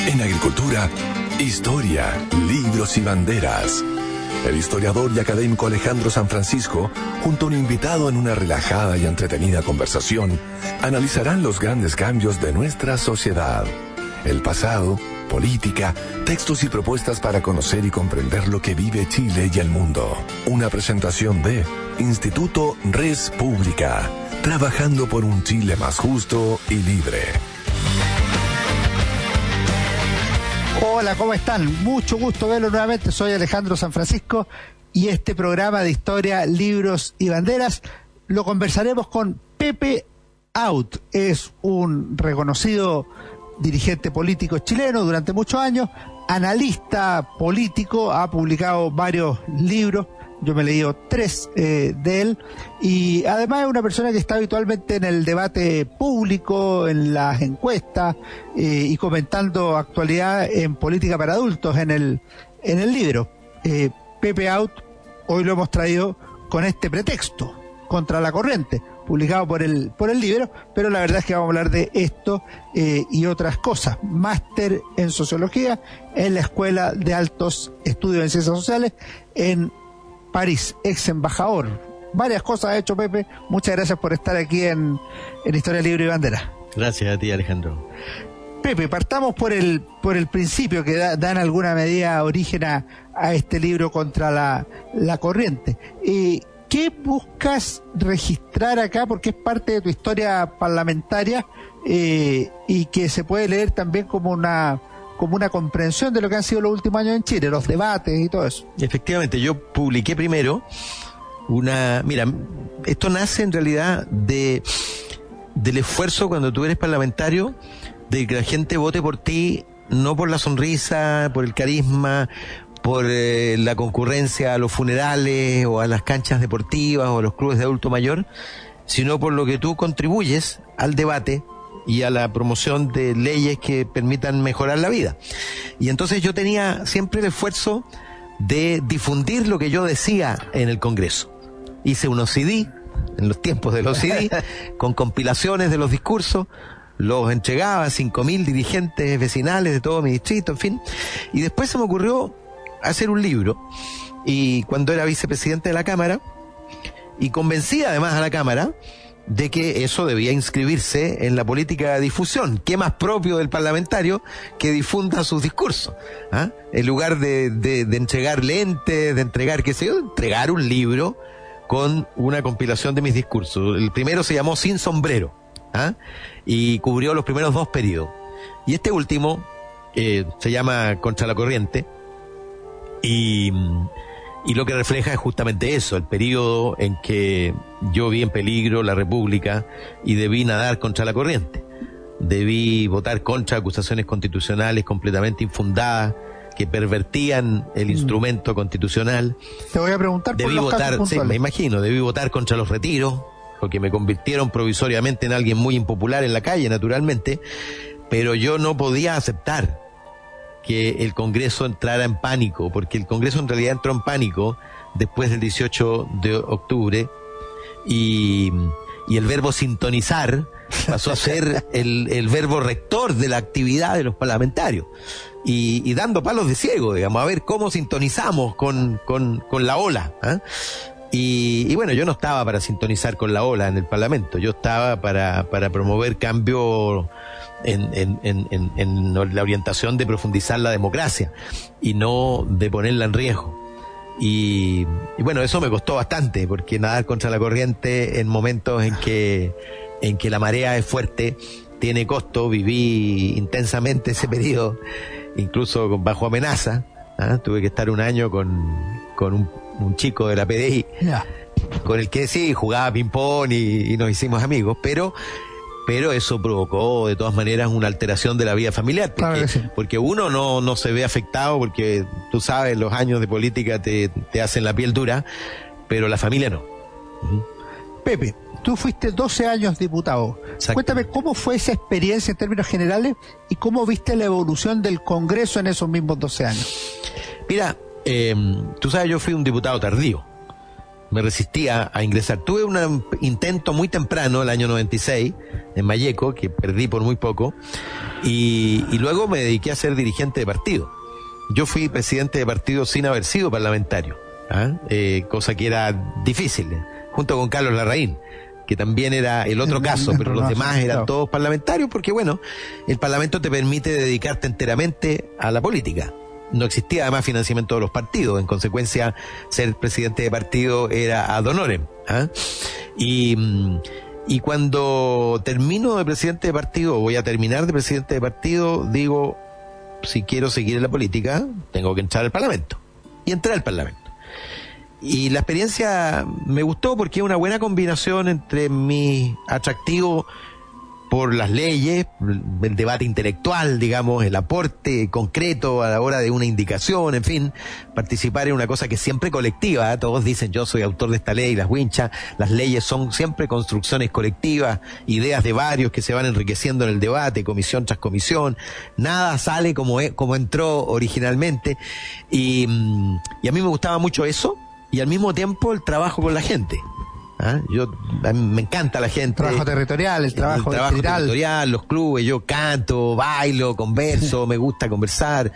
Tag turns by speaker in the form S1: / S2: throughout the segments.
S1: En agricultura, historia, libros y banderas. El historiador y académico Alejandro San Francisco, junto a un invitado en una relajada y entretenida conversación, analizarán los grandes cambios de nuestra sociedad. El pasado, política, textos y propuestas para conocer y comprender lo que vive Chile y el mundo. Una presentación de Instituto Res Pública, trabajando por un Chile más justo y libre.
S2: Hola, ¿cómo están? Mucho gusto verlo nuevamente. Soy Alejandro San Francisco y este programa de historia, libros y banderas lo conversaremos con Pepe Out. Es un reconocido dirigente político chileno durante muchos años, analista político, ha publicado varios libros. Yo me he leído 3 de él, y además es una persona que está habitualmente en el debate público, en las encuestas, y comentando actualidad en política para adultos en el libro. Pepe Out, hoy lo hemos traído con este pretexto, Contra la Corriente, publicado por el libro, pero la verdad es que vamos a hablar de esto y otras cosas. Máster en Sociología en la Escuela de Altos Estudios en Ciencias Sociales en París, ex embajador. Varias cosas ha hecho Pepe. Muchas gracias por estar aquí en Historia, Libro y Bandera.
S3: Gracias a ti, Alejandro.
S2: Pepe, partamos por el principio que da en alguna medida origen a este libro, Contra la Corriente. ¿Qué buscas registrar acá? Porque es parte de tu historia parlamentaria y que se puede leer también como una comprensión de lo que han sido los últimos años en Chile, los debates y todo eso.
S3: Efectivamente, yo publiqué primero mira, esto nace en realidad del esfuerzo cuando tú eres parlamentario, de que la gente vote por ti, no por la sonrisa, por el carisma, por la concurrencia a los funerales o a las canchas deportivas o a los clubes de adulto mayor, sino por lo que tú contribuyes al debate y a la promoción de leyes que permitan mejorar la vida. Y entonces yo tenía siempre el esfuerzo de difundir lo que yo decía en el Congreso. Hice unos CD, en los tiempos de los CD, con compilaciones de los discursos, los entregaba a 5.000 dirigentes vecinales de todo mi distrito, en fin. Y después se me ocurrió hacer un libro, y cuando era vicepresidente de la Cámara, y convencí además a la Cámara de que eso debía inscribirse en la política de difusión. ¿Qué más propio del parlamentario que difunda sus discursos? En lugar de entregar lentes, de entregar, qué sé yo, entregar un libro con una compilación de mis discursos. El primero se llamó Sin Sombrero, y cubrió los primeros 2 periodos. Y este último se llama Contra la Corriente, y lo que refleja es justamente eso, el periodo en que yo vi en peligro la República y debí nadar contra la corriente. Debí votar contra acusaciones constitucionales completamente infundadas, que pervertían el instrumento constitucional.
S2: Te voy a preguntar por los casos puntuales.
S3: Sí, me imagino, debí votar contra los retiros, porque me convirtieron provisoriamente en alguien muy impopular en la calle, naturalmente, pero yo no podía aceptar que el Congreso entrara en pánico, porque el Congreso en realidad entró en pánico después del 18 de octubre, y el verbo sintonizar pasó a ser el verbo rector de la actividad de los parlamentarios, y dando palos de ciego, digamos, a ver cómo sintonizamos con la ola, Y bueno, yo no estaba para sintonizar con la ola en el Parlamento, yo estaba para promover cambio en la orientación de profundizar la democracia y no de ponerla en riesgo. Y bueno, eso me costó bastante, porque nadar contra la corriente en momentos en que la marea es fuerte tiene costo. Viví intensamente ese periodo, incluso bajo amenaza. Tuve que estar un año con un chico de la PDI, con el que sí jugaba ping-pong y nos hicimos amigos, pero eso provocó de todas maneras una alteración de la vida familiar, porque, claro, sí, porque uno no se ve afectado, porque tú sabes, los años de política te hacen la piel dura, pero la familia no.
S2: Pepe, tú fuiste 12 años diputado. Exacto. Cuéntame cómo fue esa experiencia en términos generales y cómo viste la evolución del Congreso en esos mismos 12 años.
S3: Mira, tú sabes, yo fui un diputado tardío. me resistía a ingresar. Tuve un intento muy temprano, el año 96, en Malleco, que perdí por muy poco, y luego me dediqué a ser dirigente de partido. Yo fui presidente de partido sin haber sido parlamentario, cosa que era difícil, junto con Carlos Larraín, que también era el otro caso, pero los demás eran todos parlamentarios, porque bueno, el Parlamento te permite dedicarte enteramente a la política. No existía además financiamiento de los partidos, en consecuencia ser presidente de partido era ad honorem. Y cuando termino de presidente de partido, voy a terminar de presidente de partido, digo, si quiero seguir en la política, tengo que entrar al Parlamento. Y entré al Parlamento. Y la experiencia me gustó porque es una buena combinación entre mi atractivo por las leyes, el debate intelectual, digamos, el aporte concreto a la hora de una indicación, en fin, participar en una cosa que es siempre colectiva, todos dicen yo soy autor de esta ley, las winchas, las leyes son siempre construcciones colectivas, ideas de varios que se van enriqueciendo en el debate, comisión tras comisión, nada sale como entró originalmente, y a mí me gustaba mucho eso, y al mismo tiempo el trabajo con la gente. A mí me encanta la gente.
S2: El trabajo
S3: territorial, los clubes, yo canto, bailo, converso, me gusta conversar.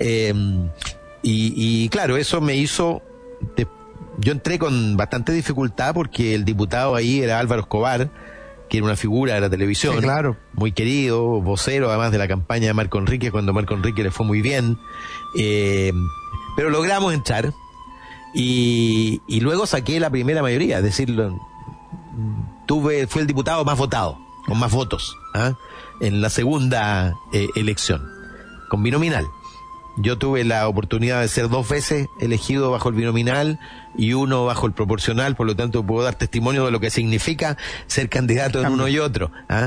S3: Y claro, eso me hizo... yo entré con bastante dificultad porque el diputado ahí era Álvaro Escobar, que era una figura de la televisión,
S2: sí, claro,
S3: muy querido, vocero además de la campaña de Marco Enrique, cuando Marco Enrique le fue muy bien. Pero logramos entrar. Y luego saqué la primera mayoría, es decir, fui el diputado más votado, con más votos, en la segunda elección, con binominal. Yo tuve la oportunidad de ser 2 veces elegido bajo el binominal y 1 bajo el proporcional, por lo tanto puedo dar testimonio de lo que significa ser candidato en uno y otro.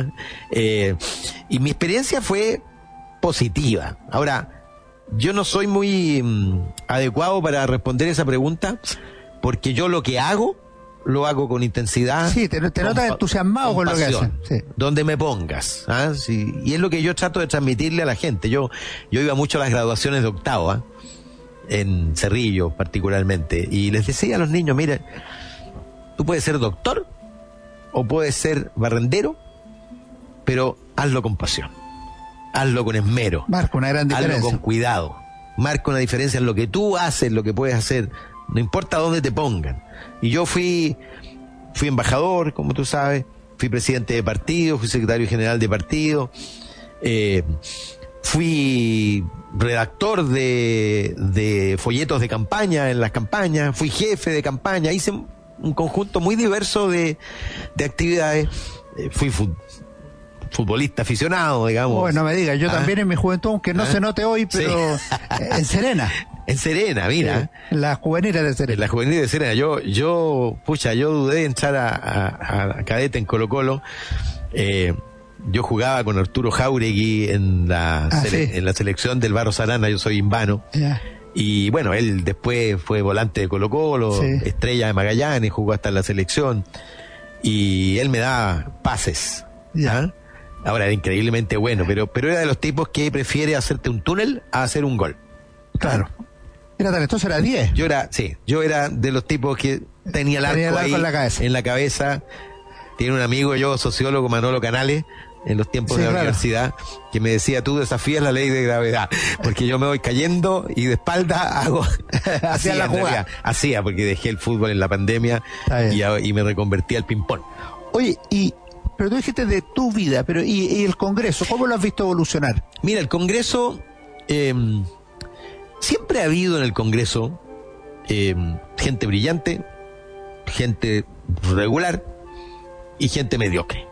S3: Y mi experiencia fue positiva. Ahora, yo no soy muy adecuado para responder esa pregunta, porque yo lo que hago, lo hago con intensidad.
S2: Sí, te notas entusiasmado con lo que haces. Sí.
S3: Donde me pongas. Sí, y es lo que yo trato de transmitirle a la gente. Yo iba mucho a las graduaciones de octavo, en Cerrillo particularmente, y les decía a los niños, mira, tú puedes ser doctor o puedes ser barrendero, pero hazlo con pasión. Hazlo con esmero.
S2: Marca una gran diferencia.
S3: Hazlo con cuidado. Marca una diferencia en lo que tú haces, lo que puedes hacer. No importa dónde te pongan. Y yo fui embajador, como tú sabes. Fui presidente de partido, fui secretario general de partido. Fui redactor de folletos de campaña en las campañas. Fui jefe de campaña. Hice un conjunto muy diverso de actividades. Fui futbolista aficionado, digamos.
S2: Bueno, no me digas, yo también en mi juventud, aunque no se note hoy, pero sí. En Serena.
S3: En Serena, mira.
S2: En la juvenil de Serena.
S3: En la juvenil de Serena. Yo dudé de entrar a cadete en Colo-Colo. Yo jugaba con Arturo Jáuregui en la selección del Barros Arana, yo soy himbano.
S2: Yeah.
S3: Y bueno, él después fue volante de Colo-Colo, sí, estrella de Magallanes, jugó hasta en la selección. Y él me daba pases.
S2: Yeah.
S3: Ahora era increíblemente bueno, pero era de los tipos que prefiere hacerte un túnel a hacer un gol.
S2: Claro. Era talentoso, era 10.
S3: Yo era de los tipos que tenía el arco ahí en la cabeza. Tiene un amigo, yo, sociólogo, Manolo Canales, en los tiempos de la universidad, que me decía, tú desafías la ley de gravedad, porque yo me voy cayendo y de espalda hago...
S2: Hacía la jugada.
S3: Hacía, porque dejé el fútbol en la pandemia y me reconvertí al ping-pong.
S2: Oye, pero tú dijiste de tu vida, pero ¿y el Congreso? ¿Cómo lo has visto evolucionar?
S3: Mira, el Congreso, siempre ha habido en el Congreso gente brillante, gente regular y gente mediocre.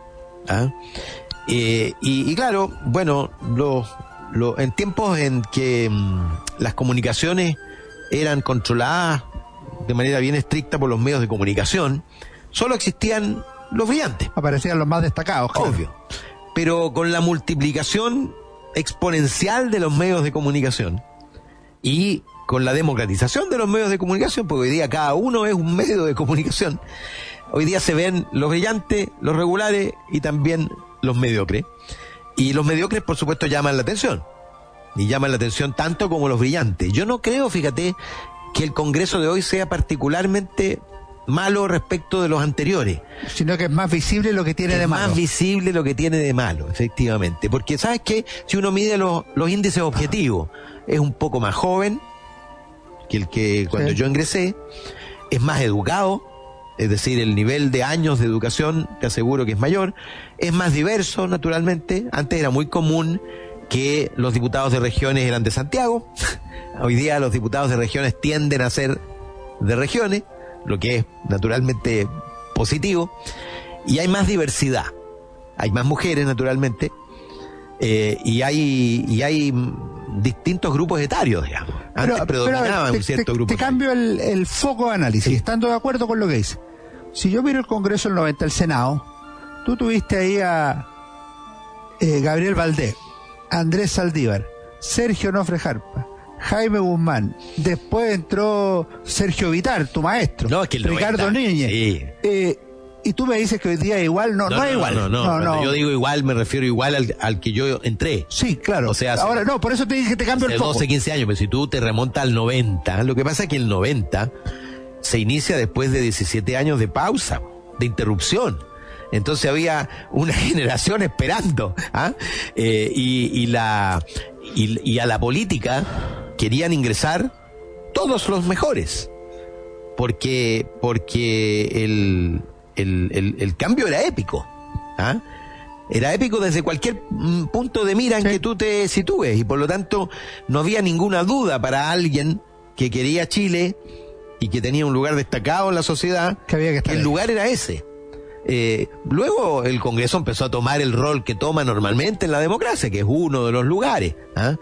S3: Y claro, bueno, en tiempos en que las comunicaciones eran controladas de manera bien estricta por los medios de comunicación, solo existían los brillantes.
S2: Aparecían los más destacados.
S3: Obvio. Pero con la multiplicación exponencial de los medios de comunicación y con la democratización de los medios de comunicación, porque hoy día cada uno es un medio de comunicación, hoy día se ven los brillantes, los regulares y también los mediocres. Y los mediocres, por supuesto, llaman la atención. Y llaman la atención tanto como los brillantes. Yo no creo, fíjate, que el Congreso de hoy sea particularmente malo respecto de los anteriores.
S2: Sino que es más visible lo que tiene de malo.
S3: Es más visible lo que tiene de malo, efectivamente. Porque, ¿sabes qué? Si uno mide los índices objetivos, es un poco más joven que el que cuando yo ingresé, es más educado, es decir, el nivel de años de educación te aseguro que es mayor, es más diverso, naturalmente. Antes era muy común que los diputados de regiones eran de Santiago. Hoy día los diputados de regiones tienden a ser de regiones, lo que es naturalmente positivo, y hay más diversidad, hay más mujeres naturalmente, y hay distintos grupos etarios, digamos. Antes predominaba un cierto grupo.
S2: Te cambio el foco de análisis,
S3: Sí.
S2: estando de acuerdo con lo que dice. Si yo miro el Congreso del 90, el Senado, tú tuviste ahí a Gabriel Valdés, Andrés Saldívar, Sergio Nofre Jarpa, Jaime Guzmán, después entró Sergio Vitar, tu maestro,
S3: No, es que el
S2: Ricardo
S3: 90,
S2: Núñez.
S3: sí.
S2: Y tú me dices que hoy día igual, no es igual.
S3: No. Cuando yo digo igual, me refiero igual al que yo entré.
S2: Sí, claro.
S3: O sea,
S2: ahora no, por eso te dije que te cambio el
S3: Hace
S2: foco.
S3: 12, 15 años, pero si tú te remontas al 90, lo que pasa es que el 90 se inicia después de 17 años de pausa, de interrupción. Entonces había una generación esperando, ¿ah? Y a la política querían ingresar todos los mejores, porque el cambio era épico, ¿ah? Era épico desde cualquier punto de mira en que tú te sitúes, y por lo tanto no había ninguna duda para alguien que quería Chile y que tenía un lugar destacado en la sociedad,
S2: Que había que estar
S3: el
S2: ahí.
S3: lugar era ese. Luego el Congreso empezó a tomar el rol que toma normalmente en la democracia, que es uno de los lugares, ¿ah?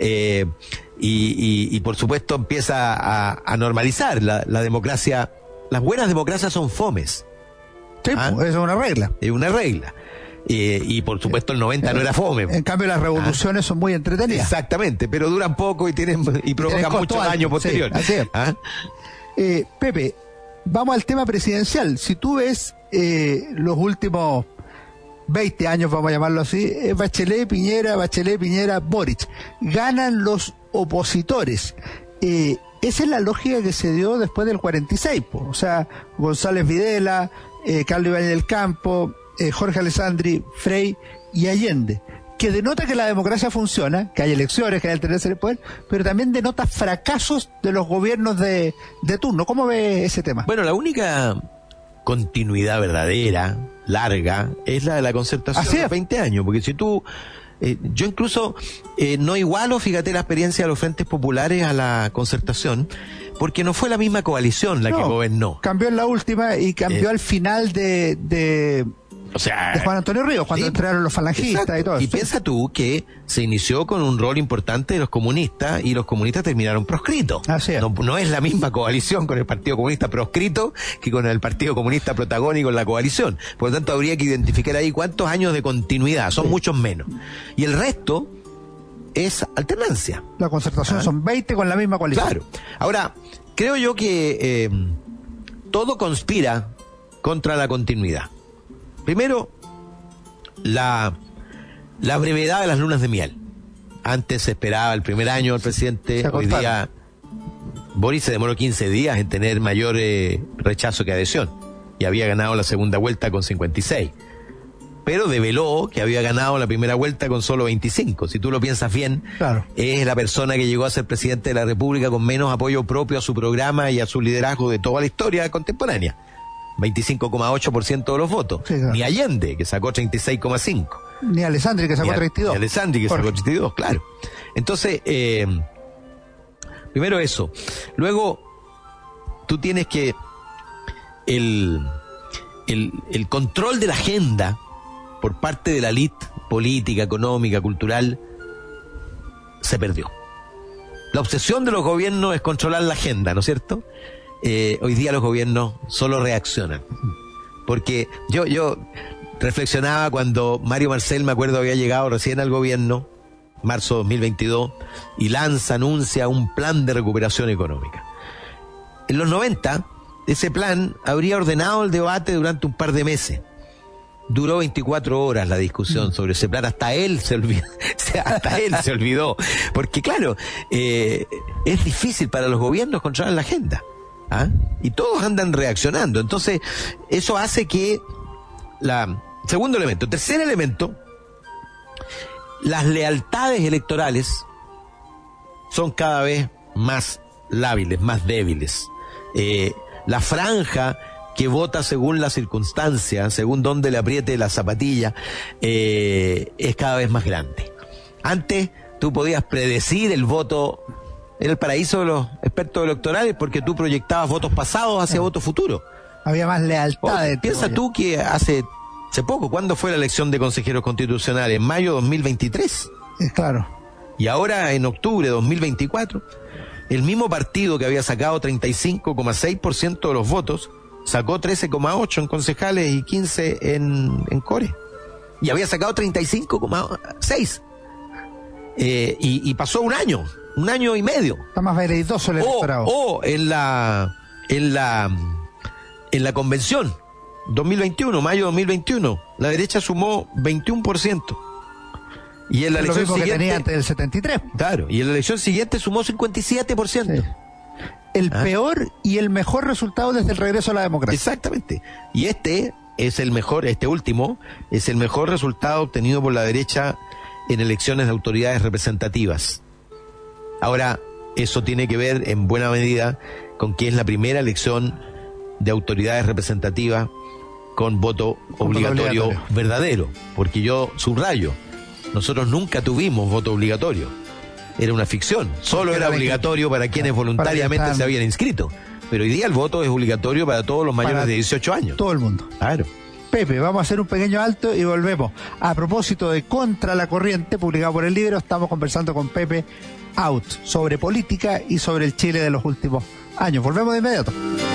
S3: Y por supuesto empieza a normalizar la democracia. Las buenas democracias son fomes.
S2: Sí,
S3: ¿Ah?
S2: pues, eso es una regla.
S3: Es una regla. Y por supuesto el 90 no era fome.
S2: En cambio, las revoluciones son muy entretenidas.
S3: Exactamente, pero duran poco y provocan
S2: costo
S3: mucho
S2: alto,
S3: daño
S2: sí,
S3: posterior.
S2: así es.
S3: ¿Ah?
S2: Pepe, vamos al tema presidencial. Si tú ves los últimos 20 años, vamos a llamarlo así, Bachelet, Piñera, Boric, ganan los opositores. Esa es la lógica que se dio después del 46, po. O sea, González Videla, Carlos Ibáñez del Campo, Jorge Alessandri, Frey y Allende, que denota que la democracia funciona, que hay elecciones, que hay alternancia en el poder, pero también denota fracasos de los gobiernos de turno. ¿Cómo ves ese tema?
S3: Bueno, la única continuidad verdadera, larga, es la de la concertación
S2: Así
S3: de
S2: es.
S3: 20 años, porque si tú... yo incluso no igualo, fíjate, la experiencia de los frentes populares a la concertación, porque no fue la misma coalición la que gobernó.
S2: Cambió en la última y cambió al final de
S3: O sea,
S2: Juan Antonio Ríos, cuando
S3: sí,
S2: entraron los falangistas
S3: exacto.
S2: y todo eso.
S3: Y piensa tú que se inició con un rol importante de los comunistas y los comunistas terminaron proscritos.
S2: Así es.
S3: No es la misma coalición con el Partido Comunista proscrito que con el Partido Comunista protagónico en la coalición. Por lo tanto, habría que identificar ahí cuántos años de continuidad, son muchos menos. Y el resto es alternancia.
S2: La concertación son 20 con la misma coalición.
S3: Claro. Ahora, creo yo que todo conspira contra la continuidad. Primero, la brevedad de las lunas de miel. Antes se esperaba el primer año del presidente, hoy día Boris se demoró 15 días en tener mayor rechazo que adhesión, y había ganado la segunda vuelta con 56. Pero develó que había ganado la primera vuelta con solo 25. Si tú lo piensas bien,
S2: claro,
S3: es la persona que llegó a ser presidente de la República con menos apoyo propio a su programa y a su liderazgo de toda la historia contemporánea. 25,8% de los votos. Sí, claro. Ni Allende, que sacó 36,5%.
S2: Ni Alessandri, que sacó 32%.
S3: Ni Alessandri, que sacó 32%, claro. Entonces, primero eso. Luego, tú tienes que el control de la agenda por parte de la élite política, económica, cultural, se perdió. La obsesión de los gobiernos es controlar la agenda, ¿no es cierto? Hoy día los gobiernos solo reaccionan. Porque yo reflexionaba cuando Mario Marcel, me acuerdo, había llegado recién al gobierno, marzo 2022, y anuncia un plan de recuperación económica. En los 90, ese plan habría ordenado el debate durante un par de meses. Duró 24 horas la discusión sobre ese plan, hasta él se olvidó, porque claro, es difícil para los gobiernos controlar la agenda. ¿ah? Y todos andan reaccionando. Entonces, eso hace que segundo elemento. Tercer elemento, las lealtades electorales son cada vez más lábiles, más débiles. La franja que vota según la circunstancia, según dónde le apriete la zapatilla, es cada vez más grande. Antes tú podías predecir el voto, era el paraíso de los expertos electorales, porque tú proyectabas votos pasados hacia votos futuros.
S2: Había más lealtad.
S3: Piensa tú que hace poco, ¿cuándo fue la elección de consejeros constitucionales? En mayo de 2023.
S2: Claro.
S3: Y ahora, en octubre de 2024, el mismo partido que había sacado 35,6% de los votos, sacó 13,8% en concejales y 15% en core. Y había sacado 35,6%. Y pasó un año y medio.
S2: Está más veleidoso el electorado.
S3: O en la convención 2021, mayo 2021, la derecha sumó 21%. Y en la elección siguiente, que tenía
S2: antes del 73.
S3: Claro, y en la elección siguiente sumó 57%.
S2: Sí. El peor y el mejor resultado desde el regreso a la democracia.
S3: Exactamente. Y este último es el mejor resultado obtenido por la derecha en elecciones de autoridades representativas. Ahora, eso tiene que ver en buena medida con que es la primera elección de autoridades representativas con voto obligatorio verdadero, porque yo subrayo, nosotros nunca tuvimos voto obligatorio, era una ficción, solo era obligatorio para quienes voluntariamente se habían inscrito, pero hoy día el voto es obligatorio para todos los mayores de 18 años.
S2: Todo el mundo.
S3: Claro.
S2: Pepe, vamos a hacer un pequeño alto y volvemos. A propósito de Contra la Corriente, publicado por El Libro, estamos conversando con Pepe Out sobre política y sobre el Chile de los últimos años. Volvemos de inmediato.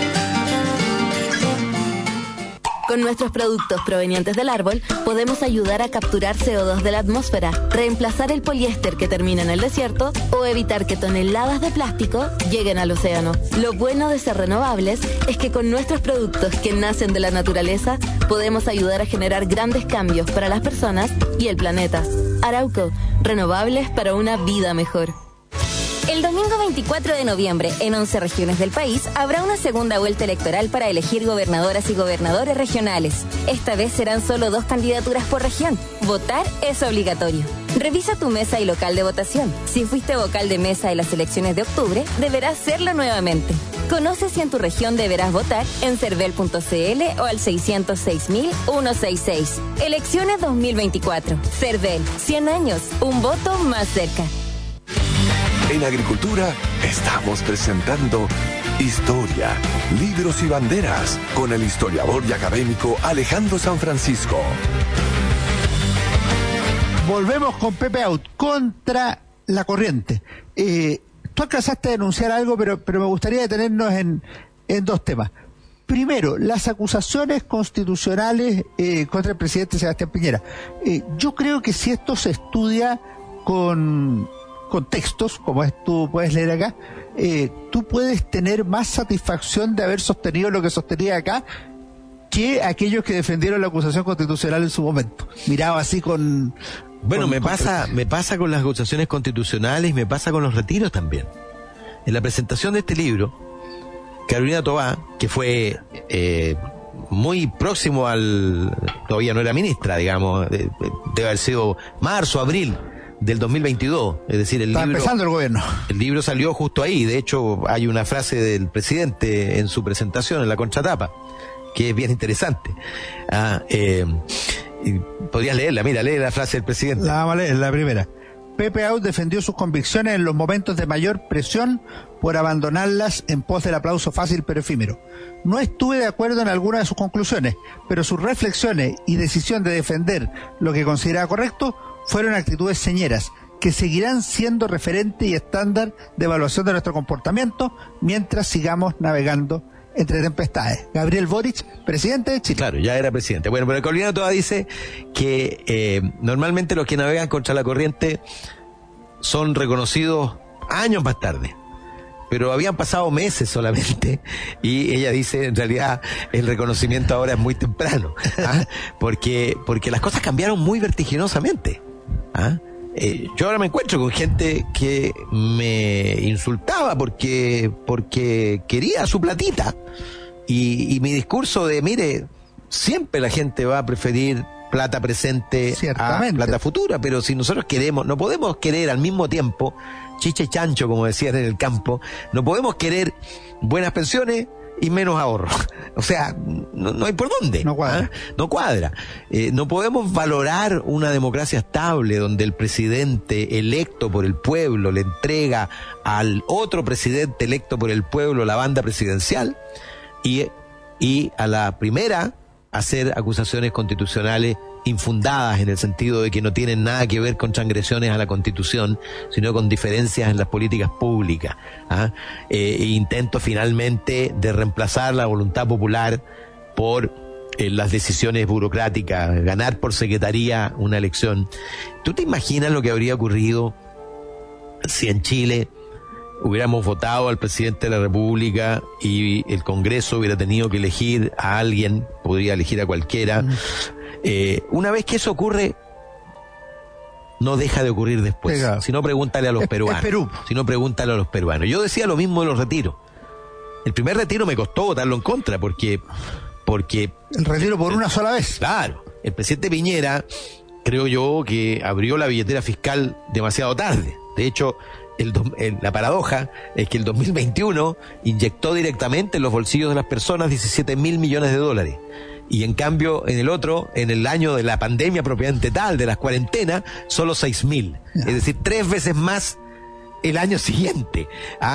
S4: Con nuestros productos provenientes del árbol, podemos ayudar a capturar CO2 de la atmósfera, reemplazar el poliéster que termina en el desierto o evitar que toneladas de plástico lleguen al océano. Lo bueno de ser renovables es que con nuestros productos que nacen de la naturaleza, podemos ayudar a generar grandes cambios para las personas y el planeta. Arauco, renovables para una vida mejor.
S5: El domingo 24 de noviembre, en 11 regiones del país, habrá una segunda vuelta electoral para elegir gobernadoras y gobernadores regionales. Esta vez serán solo 2 candidaturas por región. Votar es obligatorio. Revisa tu mesa y local de votación. Si fuiste vocal de mesa en las elecciones de octubre, deberás serlo nuevamente. Conoce si en tu región deberás votar en cervel.cl o al 606.166. Elecciones 2024. Cervel, 100 años, un voto más cerca.
S1: En Agricultura estamos presentando Historia, Libros y Banderas con el historiador y académico Alejandro San Francisco.
S2: Volvemos con Pepe Out, Contra la Corriente. Tú alcanzaste a denunciar algo, pero me gustaría detenernos en 2 temas. Primero, las acusaciones constitucionales contra el presidente Sebastián Piñera. Yo creo que si esto se estudia con textos, como tú puedes leer acá, tú puedes tener más satisfacción de haber sostenido lo que sostenía acá que aquellos que defendieron la acusación constitucional en su momento. Mirado así con...
S3: Bueno, me pasa con las acusaciones constitucionales y me pasa con los retiros también. En la presentación de este libro, Carolina Tobá, que fue muy próximo todavía no era ministra, digamos, debe haber sido marzo, abril del 2022, es decir,
S2: Está empezando el gobierno.
S3: El libro salió justo ahí, de hecho hay una frase del presidente en su presentación, en la contratapa, que es bien interesante. Podrías leerla, mira, lee la frase del presidente.
S2: La vamos a leer, la primera. Pepe Out defendió sus convicciones en los momentos de mayor presión por abandonarlas en pos del aplauso fácil pero efímero. No estuve de acuerdo en algunas de sus conclusiones, pero sus reflexiones y decisión de defender lo que consideraba correcto fueron actitudes señeras, que seguirán siendo referente y estándar de evaluación de nuestro comportamiento mientras sigamos navegando entre tempestades. Gabriel Boric, presidente de Chile.
S3: Claro, ya era presidente. Bueno, pero Carolina Toa dice que normalmente los que navegan contra la corriente son reconocidos años más tarde, pero habían pasado meses solamente, y ella dice, en realidad, el reconocimiento ahora es muy temprano, porque las cosas cambiaron muy vertiginosamente. yo ahora me encuentro con gente que me insultaba porque quería su platita. Y mi discurso de, mire, siempre la gente va a preferir plata presente a plata futura, pero si nosotros queremos, no podemos querer al mismo tiempo, chicha y chancho, como decían en el campo, no podemos querer buenas pensiones y menos ahorro. O sea, no hay por dónde.
S2: No cuadra.
S3: No cuadra. No podemos valorar una democracia estable donde el presidente electo por el pueblo le entrega al otro presidente electo por el pueblo la banda presidencial y a la primera hacer acusaciones constitucionales infundadas en el sentido de que no tienen nada que ver con transgresiones a la Constitución, sino con diferencias en las políticas públicas. Intento finalmente de reemplazar la voluntad popular por las decisiones burocráticas, ganar por secretaría una elección. ¿Tú te imaginas lo que habría ocurrido si en Chile hubiéramos votado al presidente de la República y el Congreso hubiera tenido que elegir a alguien, podría elegir a cualquiera? Una vez que eso ocurre, no deja de ocurrir después.
S2: Pegado.
S3: Si no, pregúntale a los peruanos.
S2: Perú.
S3: Si no, pregúntale a los peruanos. Yo decía lo mismo de los retiros. El primer retiro me costó votarlo en contra porque
S2: El retiro por una sola vez.
S3: Claro, el presidente Piñera, creo yo, que abrió la billetera fiscal demasiado tarde. De hecho, la paradoja es que el 2021 inyectó directamente en los bolsillos de las personas 17.000 millones de dólares. Y en cambio, en el otro, en el año de la pandemia propiamente tal, de las cuarentenas, solo 6.000. Es decir, 3 veces más el año siguiente.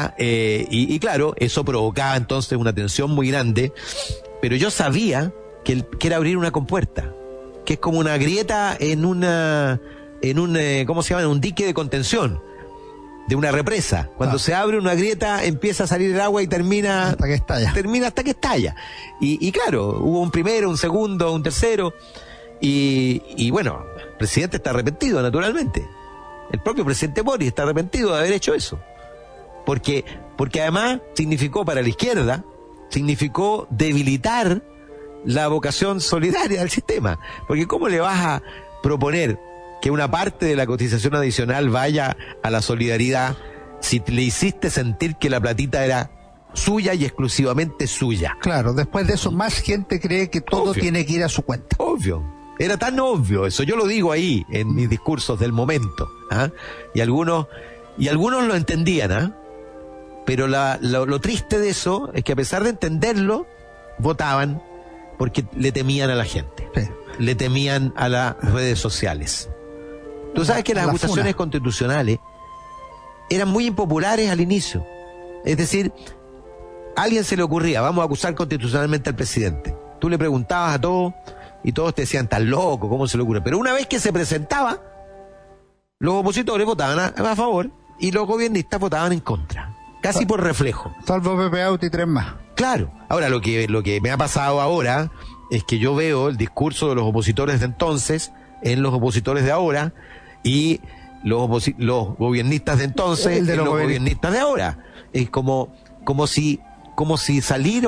S3: Y claro, eso provocaba entonces una tensión muy grande, pero yo sabía que era abrir una compuerta, que es como una grieta en un ¿cómo se llama? En un dique de contención de una represa. Cuando se abre una grieta, empieza a salir el agua y termina hasta que estalla. Y claro, hubo un primero, un segundo, un tercero, y bueno, el presidente está arrepentido, naturalmente. El propio presidente Boris está arrepentido de haber hecho eso. Porque además significó para la izquierda, significó debilitar la vocación solidaria del sistema. Porque ¿cómo le vas a proponer que una parte de la cotización adicional vaya a la solidaridad si le hiciste sentir que la platita era suya y exclusivamente suya?
S2: Claro, después de eso más gente cree que todo tiene que ir a su cuenta.
S3: Obvio. Era tan obvio eso. Yo lo digo ahí en mis discursos del momento. Y algunos lo entendían. Pero lo triste de eso es que a pesar de entenderlo, votaban porque le temían a la gente.
S2: Sí.
S3: Le temían a las redes sociales. Tú sabes que las acusaciones constitucionales eran muy impopulares al inicio. Es decir, a alguien se le ocurría, vamos a acusar constitucionalmente al presidente. Tú le preguntabas a todos y todos te decían, tan loco, ¿cómo se le ocurre? Pero una vez que se presentaba, los opositores votaban a favor y los gobiernistas votaban en contra. Casi por reflejo.
S2: Salvo Pepe Auti y 3 más.
S3: Claro. Ahora, lo que me ha pasado ahora es que yo veo el discurso de los opositores de entonces en los opositores de ahora y los gobiernistas de entonces en los gobiernistas de ahora. Es como si salir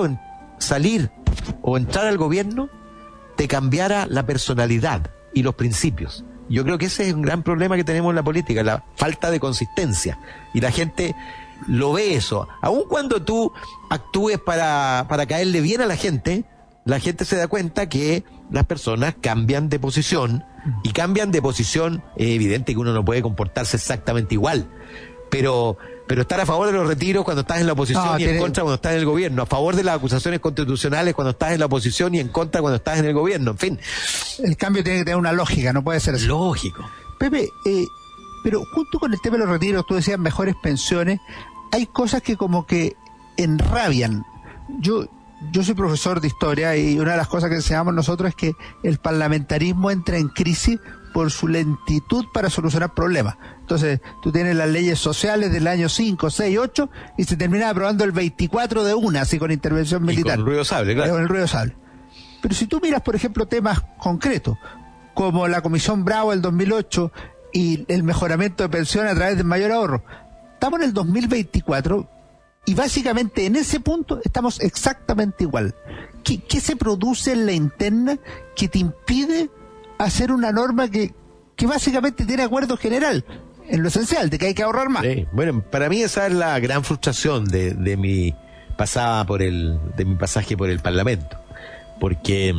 S3: o entrar al gobierno te cambiara la personalidad y los principios. Yo creo que ese es un gran problema que tenemos en la política, la falta de consistencia. Y la gente lo ve eso. Aun cuando tú actúes para caerle bien a la gente se da cuenta que las personas cambian de posición, y cambian de posición, es evidente que uno no puede comportarse exactamente igual, pero estar a favor de los retiros cuando estás en la oposición y en contra cuando estás en el gobierno, a favor de las acusaciones constitucionales cuando estás en la oposición y en contra cuando estás en el gobierno, en fin.
S2: El cambio tiene que tener una lógica, no puede ser así.
S3: Lógico.
S2: Pepe, pero junto con el tema de los retiros, tú decías mejores pensiones, hay cosas que como que enrabian. Yo soy profesor de historia y una de las cosas que enseñamos nosotros es que el parlamentarismo entra en crisis por su lentitud para solucionar problemas. Entonces, tú tienes las leyes sociales del año 5, 6, 8 y se termina aprobando el 24 de una, así con intervención militar.
S3: Y con el ruido de sable, claro.
S2: Con el ruido de sable. Pero si tú miras, por ejemplo, temas concretos, como la Comisión Bravo del 2008 y el mejoramiento de pensiones a través del mayor ahorro, estamos en el 2024 y básicamente en ese punto estamos exactamente igual. ¿Qué se produce en la interna que te impide hacer una norma que que básicamente tiene acuerdo general en lo esencial, de que hay que ahorrar más.
S3: Sí. Bueno, para mí esa es la gran frustración de mi pasaje por el Parlamento, porque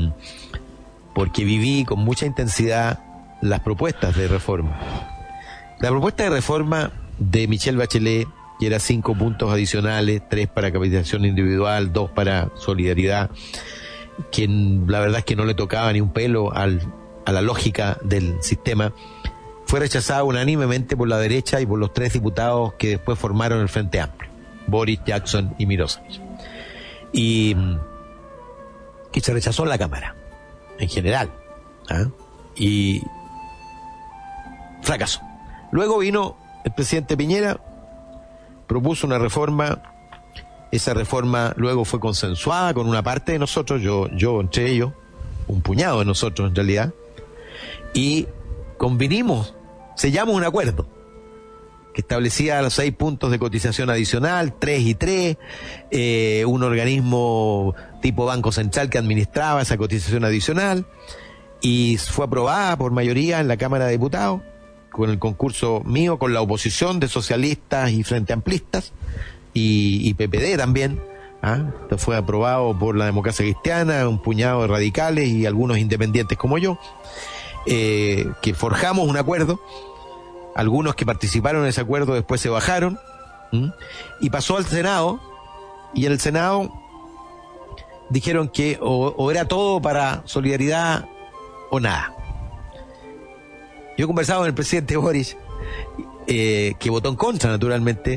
S3: viví con mucha intensidad las propuestas de reforma. La propuesta de reforma de Michelle Bachelet, que era 5 puntos adicionales, 3 para capitalización individual, 2 para solidaridad, que la verdad es que no le tocaba ni un pelo a la lógica del sistema, fue rechazada unánimemente por la derecha y por los 3 diputados que después formaron el Frente Amplio, Boris, Jackson y Mirosevic. Y se rechazó en la Cámara, en general, y fracasó. Luego vino el presidente Piñera, propuso una reforma. Esa reforma luego fue consensuada con una parte de nosotros, yo entre ellos, un puñado de nosotros en realidad, y convinimos, sellamos un acuerdo que establecía los 6 puntos de cotización adicional, 3 y 3, un organismo tipo Banco Central que administraba esa cotización adicional, y fue aprobada por mayoría en la Cámara de Diputados, con el concurso mío, con la oposición de socialistas y frente amplistas, y PPD también. Esto fue aprobado por la Democracia Cristiana, un puñado de radicales y algunos independientes como yo, que forjamos un acuerdo. Algunos que participaron en ese acuerdo después se bajaron, y pasó al Senado, y en el Senado dijeron que o era todo para solidaridad o nada. Yo he conversado con el presidente Boris, que votó en contra, naturalmente,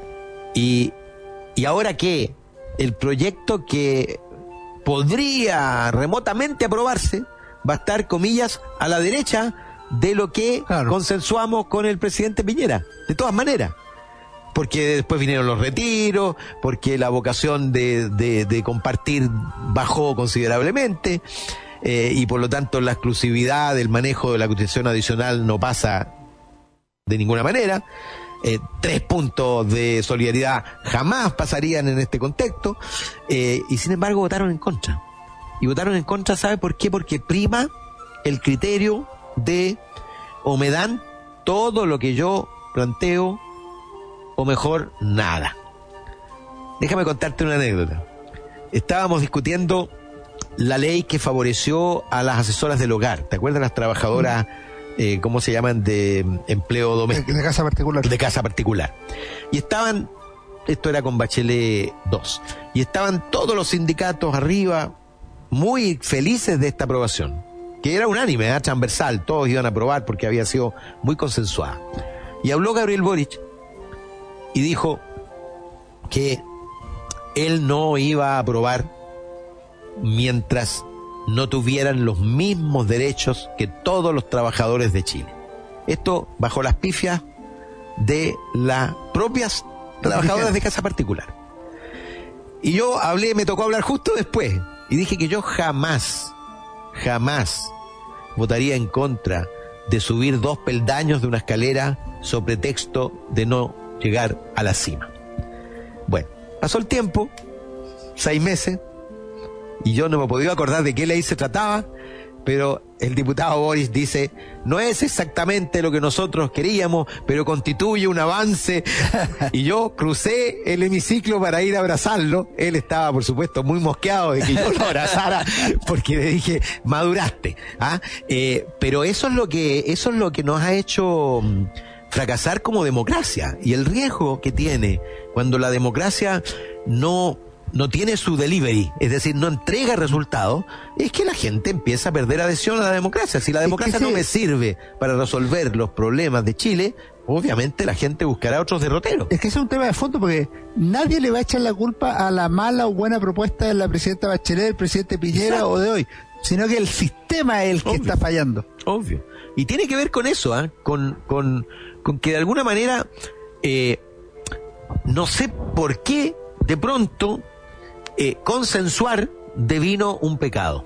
S3: y ahora que el proyecto que podría remotamente aprobarse va a estar, comillas, a la derecha de lo que consensuamos con el presidente Piñera, de todas maneras, porque después vinieron los retiros, porque la vocación de compartir bajó considerablemente, y por lo tanto la exclusividad del manejo de la cotización adicional no pasa de ninguna manera. 3 puntos de solidaridad jamás pasarían en este contexto, y sin embargo votaron en contra. Y votaron en contra, ¿sabe por qué? Porque prima el criterio de o me dan todo lo que yo planteo, o mejor nada. Déjame contarte una anécdota. Estábamos discutiendo la ley que favoreció a las asesoras del hogar. ¿Te acuerdas? Las trabajadoras, ¿cómo se llaman? De empleo doméstico.
S2: De casa particular.
S3: De casa particular. Y estaban, esto era con Bachelet 2, y estaban todos los sindicatos arriba, muy felices de esta aprobación, que era unánime, transversal, todos iban a aprobar porque había sido muy consensuada. Y habló Gabriel Boric y dijo que él no iba a aprobar mientras no tuvieran los mismos derechos que todos los trabajadores de Chile. Esto bajo las pifias de las propias trabajadoras de casa particular. Y yo me tocó hablar justo después, y dije que yo jamás votaría en contra de subir 2 peldaños de una escalera sobre pretexto de no llegar a la cima. Bueno, pasó el tiempo, 6 meses, y yo no me podía acordar de qué ley se trataba, pero el diputado Boris dice, no es exactamente lo que nosotros queríamos, pero constituye un avance. Y yo crucé el hemiciclo para ir a abrazarlo. Él estaba, por supuesto, muy mosqueado de que yo lo abrazara, porque le dije, maduraste. Pero eso es lo que nos ha hecho fracasar como democracia, y el riesgo que tiene cuando la democracia no tiene su delivery, es decir, no entrega resultados, es que la gente empieza a perder adhesión a la democracia. Si la democracia no me sirve para resolver los problemas de Chile, obviamente la gente buscará otros derroteros.
S2: Es que ese es un tema de fondo, porque nadie le va a echar la culpa a la mala o buena propuesta de la presidenta Bachelet, del presidente Piñera, exacto, o de hoy, sino que el sistema es el que está fallando.
S3: Obvio. Y tiene que ver con eso, con que de alguna manera, no sé por qué, de pronto, consensuar devino un pecado.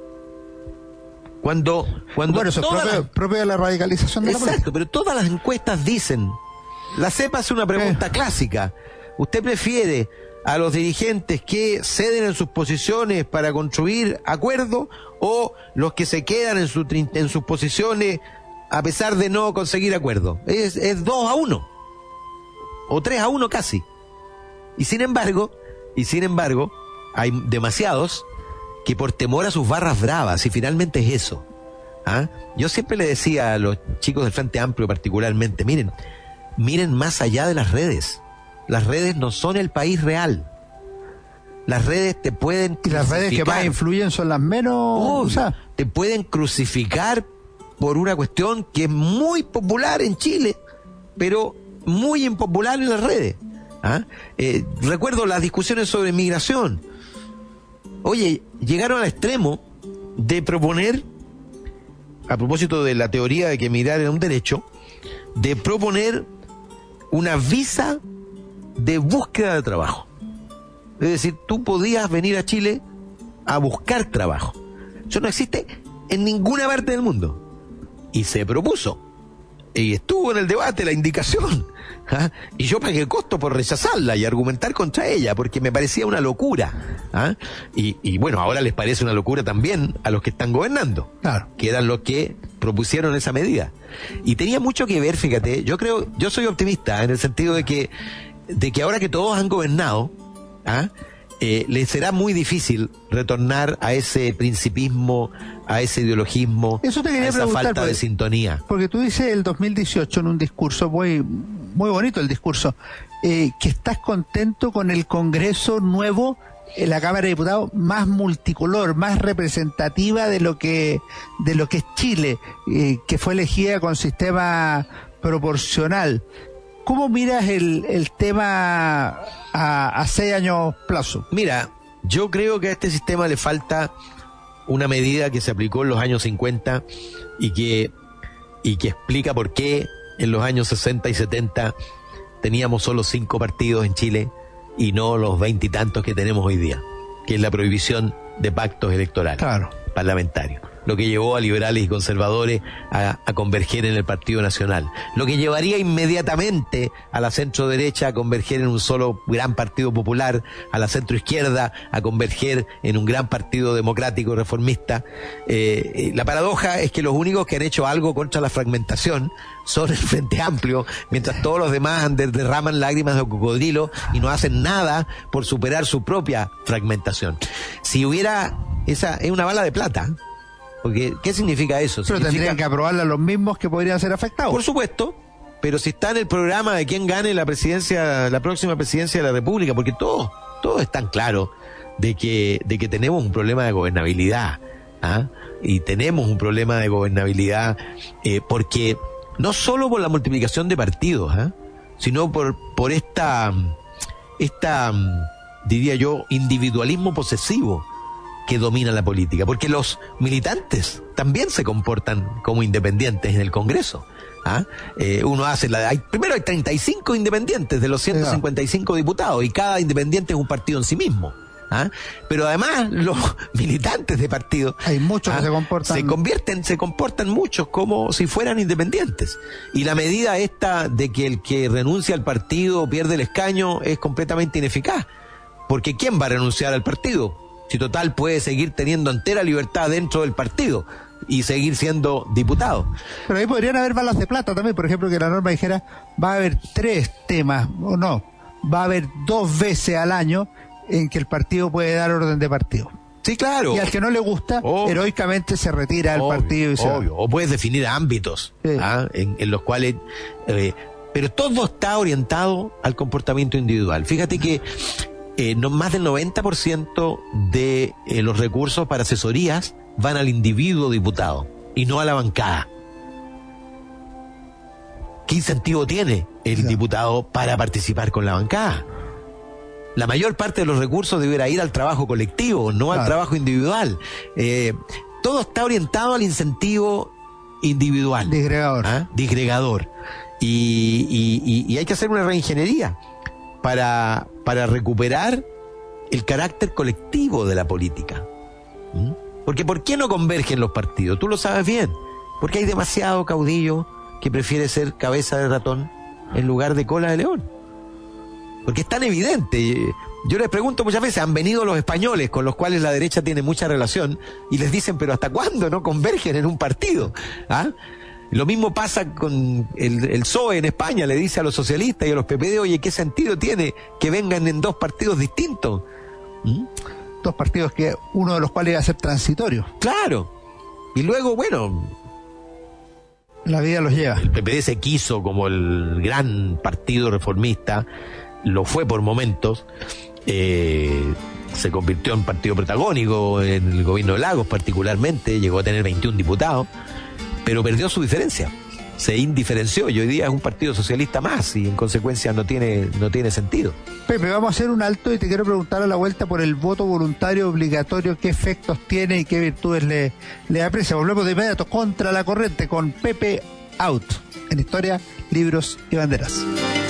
S3: Cuando
S2: bueno, eso es propio de la radicalización de la política.
S3: Exacto, pero todas las encuestas dicen, la CEPA hace una pregunta clásica: ¿usted prefiere a los dirigentes que ceden en sus posiciones para construir acuerdos, o los que se quedan en sus posiciones a pesar de no conseguir acuerdo. Es 2-1 o 3-1 casi. Y sin embargo, hay demasiados que por temor a sus barras bravas, y finalmente es eso. Yo siempre le decía a los chicos del Frente Amplio particularmente, miren más allá de las redes. Las redes no son el país real. Las redes te pueden
S2: crucificar. Y las redes que más influyen son las menos...
S3: O sea, te pueden crucificar por una cuestión que es muy popular en Chile, pero muy impopular en las redes. Recuerdo las discusiones sobre migración. Oye, llegaron al extremo de proponer, a propósito de la teoría de que emigrar era un derecho, de proponer una visa de búsqueda de trabajo. Es decir, tú podías venir a Chile a buscar trabajo. Eso no existe en ninguna parte del mundo. Y se propuso. Y estuvo en el debate la indicación. Y yo pagué el costo por rechazarla y argumentar contra ella, porque me parecía una locura. Y bueno, ahora les parece una locura también a los que están gobernando. Claro. Que eran los que propusieron esa medida. Y tenía mucho que ver, fíjate, yo soy optimista en el sentido de que ahora que todos han gobernado, les será muy difícil retornar a ese principismo, a ese ideologismo,
S2: eso te quería
S3: a esa falta de sintonía.
S2: Porque tú dices el 2018 en un discurso muy bonito, el discurso, que estás contento con el Congreso nuevo, en la Cámara de Diputados, más multicolor, más representativa de lo que es Chile, que fue elegida con sistema proporcional. ¿Cómo miras el tema a 6 años plazo?
S3: Mira, yo creo que a este sistema le falta una medida que se aplicó en los años 50 y que explica por qué en los años 60 y 70 teníamos solo 5 partidos en Chile y no los 20 y tantos que tenemos hoy día, que es la prohibición de pactos electorales parlamentarios. Lo que llevó a liberales y conservadores a converger en el Partido Nacional. Lo que llevaría inmediatamente a la centro derecha a converger en un solo gran partido popular, a la centro izquierda a converger en un gran partido democrático reformista. La paradoja es que los únicos que han hecho algo contra la fragmentación son el Frente Amplio, mientras todos los demás derraman lágrimas de cocodrilo y no hacen nada por superar su propia fragmentación. Si hubiera esa, es una bala de plata. Porque, ¿qué significa eso?
S2: Pero tendrían que aprobarla los mismos que podrían ser afectados.
S3: Por supuesto, pero si está en el programa de quién gane la próxima presidencia de la República, porque todos están claros de que tenemos un problema de gobernabilidad, y tenemos un problema de gobernabilidad porque no solo por la multiplicación de partidos, sino por esta diría yo, individualismo posesivo que domina la política, porque los militantes también se comportan como independientes en el Congreso. Uno hace primero hay 35 independientes de los 155 diputados y cada independiente es un partido en sí mismo. Pero además los militantes de partidos
S2: hay muchos que
S3: se comportan muchos como si fueran independientes, y la medida esta de que el que renuncia al partido pierde el escaño es completamente ineficaz, porque ¿quién va a renunciar al partido? Si total puede seguir teniendo entera libertad dentro del partido y seguir siendo diputado.
S2: Pero ahí podrían haber balas de plata también, por ejemplo, que la norma dijera va a haber 3 temas, o no, va a haber 2 veces al año en que el partido puede dar orden de partido.
S3: Sí, claro.
S2: Y al que no le gusta, heroicamente se retira del partido.
S3: O puedes definir ámbitos en los cuales... pero todo está orientado al comportamiento individual. Fíjate que más del 90% de los recursos para asesorías van al individuo diputado y no a la bancada. ¿Qué incentivo tiene el diputado para participar con la bancada? La mayor parte de los recursos deberá ir al trabajo colectivo, no al trabajo individual. Todo está orientado al incentivo individual. Disgregador. Y hay que hacer una reingeniería para recuperar el carácter colectivo de la política. Porque ¿por qué no convergen los partidos? Tú lo sabes bien. Porque hay demasiado caudillo que prefiere ser cabeza de ratón en lugar de cola de león. Porque es tan evidente. Yo les pregunto muchas veces, han venido los españoles con los cuales la derecha tiene mucha relación y les dicen, pero ¿hasta cuándo no convergen en un partido? Lo mismo pasa con el PSOE en España, le dice a los socialistas y a los PPD, oye, ¿qué sentido tiene que vengan en dos partidos distintos?
S2: Dos partidos que uno de los cuales iba a ser transitorio.
S3: Claro. Y luego, bueno,
S2: la vida los lleva.
S3: El PPD se quiso como el gran partido reformista, lo fue por momentos, se convirtió en partido protagónico en el gobierno de Lagos particularmente, llegó a tener 21 diputados, pero perdió su diferencia, se indiferenció y hoy día es un partido socialista más y en consecuencia no tiene sentido.
S2: Pepe, vamos a hacer un alto y te quiero preguntar a la vuelta por el voto voluntario obligatorio, qué efectos tiene y qué virtudes le aprecia. Volvemos de inmediato contra la corriente con Pepe Out en Historia, Libros y Banderas.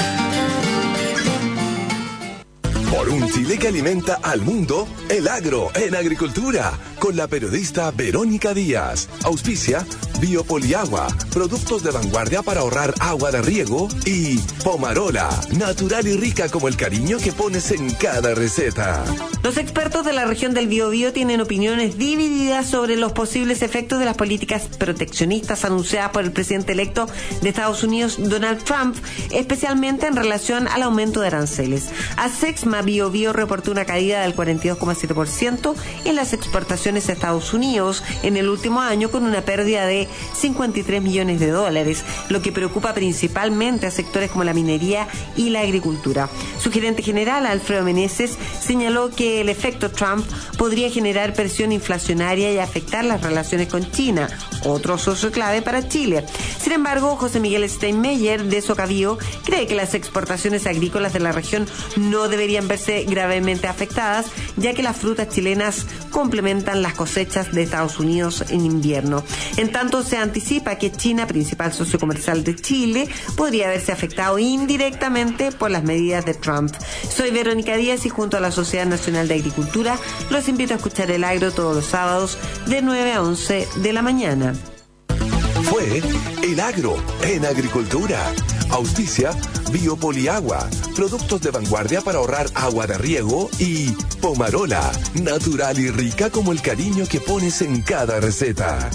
S1: Por un Chile que alimenta al mundo, el agro en agricultura, con la periodista Verónica Díaz. Auspicia Biopoliagua, productos de vanguardia para ahorrar agua de riego, y Pomarola, natural y rica como el cariño que pones en cada receta.
S6: Los expertos de la región del Biobío tienen opiniones divididas sobre los posibles efectos de las políticas proteccionistas anunciadas por el presidente electo de Estados Unidos, Donald Trump, especialmente en relación al aumento de aranceles. Asexma Biobío reportó una caída del 42,7% en las exportaciones a Estados Unidos en el último año, con una pérdida de $53 millones, lo que preocupa principalmente a sectores como la minería y la agricultura. Su gerente general, Alfredo Meneses, señaló que el efecto Trump podría generar presión inflacionaria y afectar las relaciones con China, otro socio clave para Chile. Sin embargo, José Miguel Steinmeier, de Socabío, cree que las exportaciones agrícolas de la región no deberían verse gravemente afectadas, ya que las frutas chilenas complementan las cosechas de Estados Unidos en invierno. En tanto, se anticipa que China, principal socio comercial de Chile, podría verse afectado indirectamente por las medidas de Trump. Soy Verónica Díaz y junto a la Sociedad Nacional de Agricultura los invito a escuchar El Agro todos los sábados de 9 a 11 de la mañana.
S1: Fue El Agro en agricultura. Auspicia Biopoliagua, productos de vanguardia para ahorrar agua de riego, y Pomarola, natural y rica como el cariño que pones en cada receta.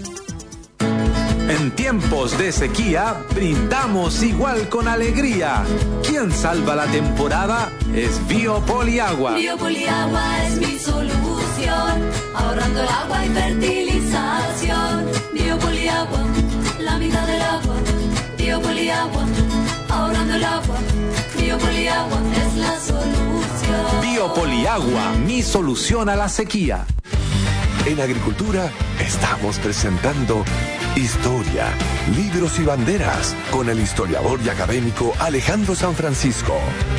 S7: En tiempos de sequía, brindamos igual con alegría. Quien salva la temporada es Biopoliagua.
S8: Biopoliagua es mi solución, ahorrando el agua y fertilización. Biopoliagua, la mitad del agua. Biopoliagua, ahorrando el agua. Biopoliagua es la solución.
S7: Biopoliagua, mi solución a la sequía.
S1: En agricultura estamos presentando Historia, Libros y Banderas con el historiador y académico Alejandro San Francisco.